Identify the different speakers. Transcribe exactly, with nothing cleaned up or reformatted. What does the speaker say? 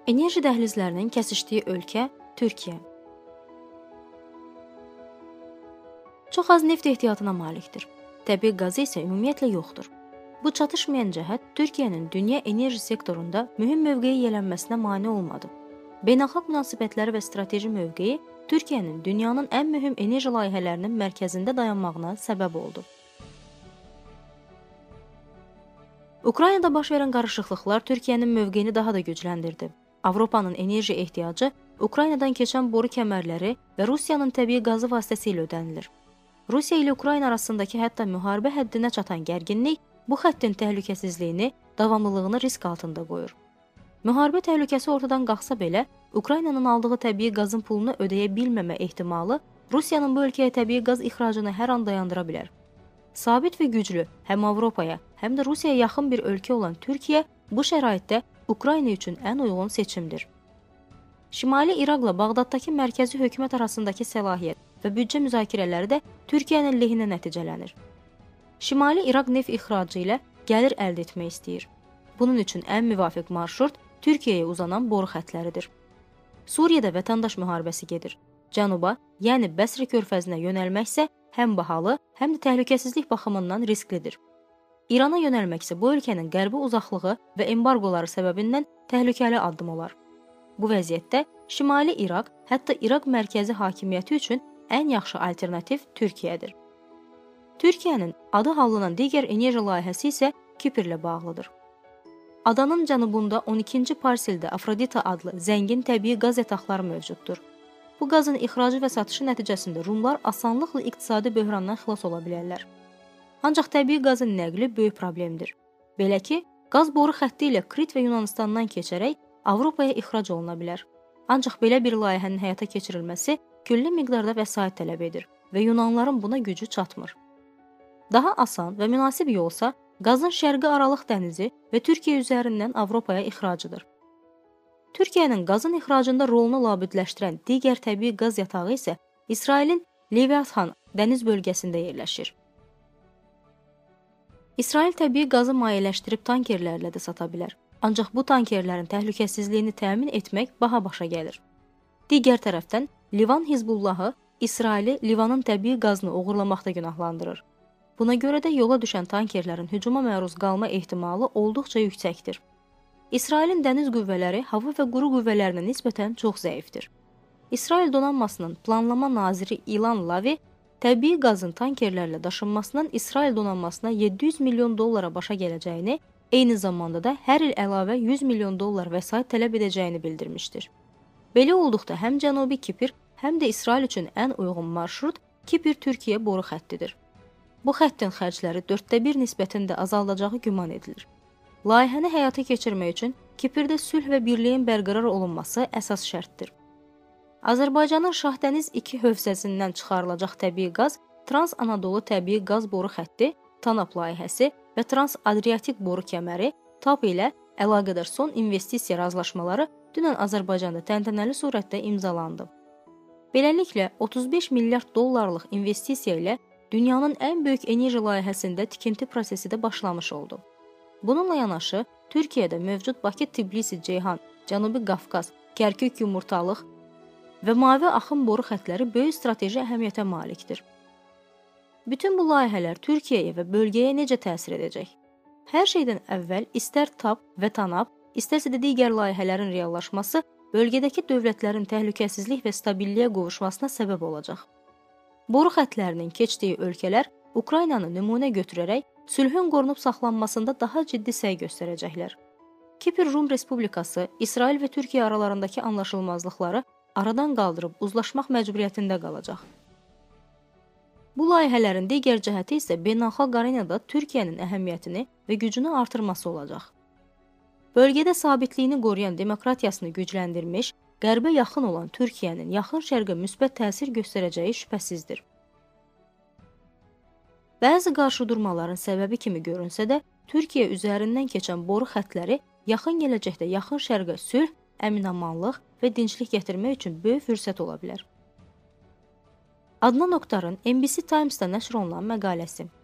Speaker 1: Enerji dəhlizlərinin kəsişdiyi ölkə Türkiyə. Çox az neft ehtiyatına malikdir. Təbii qazı isə ümumiyyətlə yoxdur. Bu çatışmayan cəhət Türkiyənin dünya enerji sektorunda mühüm mövqeyə yiyələnməsinə mane olmadı. Beynəlxalq münasibətləri və strateji mövqeyi Türkiyənin dünyanın ən mühüm enerji layihələrinin mərkəzində dayanmağına səbəb oldu. Ukraynada baş verən qarışıqlıqlar Türkiyənin mövqeyini daha da gücləndirdi. Avropanın enerji ehtiyacı Ukraynadan keçən boru kəmərləri və Rusiyanın təbii qazı vasitəsilə ödənilir. Rusiya ilə Ukrayna arasındakı hətta müharibə həddinə çatan gərginlik bu xəttin təhlükəsizliyini, davamlılığını risk altında qoyur. Müharibə təhlükəsi ortadan qalxsa belə, Ukraynanın aldığı təbii qazın pulunu ödəyə bilməmə ehtimalı Rusiyanın bu ölkəyə təbii qaz ixracını hər an dayandıra bilər. Sabit və güclü həm Avropaya, həm də Rusiyaya yaxın bir ölkə olan Türkiyə bu şəraitdə Ukrayna üçün ən uyğun seçimdir. Şimali İraqla Bağdaddakı mərkəzi hökumət arasındakı səlahiyyət və büdcə müzakirələri də Türkiyənin lehinə nəticələnir. Şimali İraq neft ixracı ilə gəlir əldə etmək istəyir. Bunun üçün ən müvafiq marşrut Türkiyəyə uzanan boru xətləridir. Suriyada vətəndaş müharibəsi gedir. Cənuba, yəni Bəsrə körfəzinə yönəlmək isə həm bahalı, həm də təhlükəsizlik baxımından risklidir. İrana yönəlmək isə bu ölkənin qərbi uzaqlığı və embargoları səbəbindən təhlükəli addım olar. Bu vəziyyətdə Şimali İraq, hətta İraq mərkəzi hakimiyyəti üçün ən yaxşı alternativ Türkiyədir. Türkiyənin adı hallanan digər enerji layihəsi isə Kiprlə bağlıdır. Adanın cənubunda on ikinci parseldə Afrodita adlı zəngin təbii qaz yataqları mövcuddur. Bu qazın ixracı və satışı nəticəsində Rumlar asanlıqla iqtisadi böhrandan xilas ola bilərlər. Ancaq təbii qazın nəqli böyük problemdir. Belə ki, qaz boru xətti ilə Krit və Yunanistandan keçərək Avropaya ixrac oluna bilər. Ancaq belə bir layihənin həyata keçirilməsi külli miqdarda vəsait tələb edir və Yunanların buna gücü çatmır. Daha asan və münasib yolsa qazın Şərqi Aralıq dənizi və Türkiyə üzərindən Avropaya ixracıdır. Türkiyənin qazın ixracında rolunu labüdləşdirən digər təbii qaz yatağı isə İsrailin Leviathan dəniz bölgəsində yerləşir. İsrail təbii qazı mayeləşdirib tankerlərlə də sata bilər. Ancaq bu tankerlərin təhlükəsizliyini təmin etmək baha başa gəlir. Digər tərəfdən, Livan Hizbullahı İsraili Livanın təbii qazını oğurlamaqda günahlandırır. Buna görə də yola düşən tankerlərin hücuma məruz qalma ehtimalı olduqca yüksəkdir. İsrailin dəniz qüvvələri hava və quru qüvvələrinə nisbətən çox zəifdir. İsrail donanmasının planlama naziri İlan Lavi, təbii qazın tankerlərlə daşınmasının İsrail donanmasına yeddi yüz milyon dollara başa gələcəyini, eyni zamanda da hər il əlavə yüz milyon dollar vəsait tələb edəcəyini bildirmişdir. Belə olduqda həm Cənubi Kipr, həm də İsrail üçün ən uyğun marşrut Kipr-Türkiyə boru xəttidir. Bu xəttin xərcləri dörddə bir nisbətində azaldacağı güman edilir. Layihəni həyata keçirmək üçün Kiprdə sülh və birliyin bərqərar olunması əsas şərtdir. Azərbaycanın Şahdəniz iki hövzəsindən çıxarılacaq təbii qaz, Trans-Anadolu təbii qaz boru xətti, TANAP layihəsi və Trans-Adriatik boru kəməri, T A P ilə əlaqədar son investisiya razılaşmaları dünən Azərbaycanda təntənəli surətdə imzalandı. Beləliklə, otuz beş milyard dollarlıq investisiya ilə dünyanın ən böyük enerji layihəsində tikinti prosesi də başlamış oldu. Bununla yanaşı, Türkiyədə mövcud Bakı-Tbilisi-Ceyhan, Cənubi Qafqaz, Kərkük-Yumurtalıq və Mavi axım boru xətləri böyük strateji əhəmiyyətə malikdir. Bütün bu layihələr Türkiyəyə və bölgəyə necə təsir edəcək? Hər şeydən əvvəl istər T A P və TANAP, istərsə də digər layihələrin reallaşması bölgədəki dövlətlərin təhlükəsizlik və stabilliyə qovuşmasına səbəb olacaq. Boru xətlərinin keçdiyi ölkələr Ukraynanı nümunə götürərək sülhün qorunub saxlanmasında daha ciddi səy göstərəcəklər. Kipr Rum Respublikası İsrail və Türkiyə aralarındakı anlaşılmazlıqları aradan qaldırıb uzlaşmaq məcburiyyətində qalacaq. Bu layihələrin digər cəhəti isə beynəlxalq arenada Türkiyənin əhəmiyyətini və gücünü artırması olacaq. Bölgədə sabitliyini qoruyan demokratiyasını gücləndirmiş, qərbə yaxın olan Türkiyənin yaxın şərqə müsbət təsir göstərəcəyi şübhəsizdir. Bəzi qarşıdurmaların səbəbi kimi görünsə də, Türkiyə üzərindən keçən boru xətləri yaxın gələcəkdə yaxın şərqə sülh, əmin-amanlıq və dinclik gətirmək üçün böyük fürsət ola bilər. Adnan Oktarın M B C Times-da nəşr olunan məqaləsi.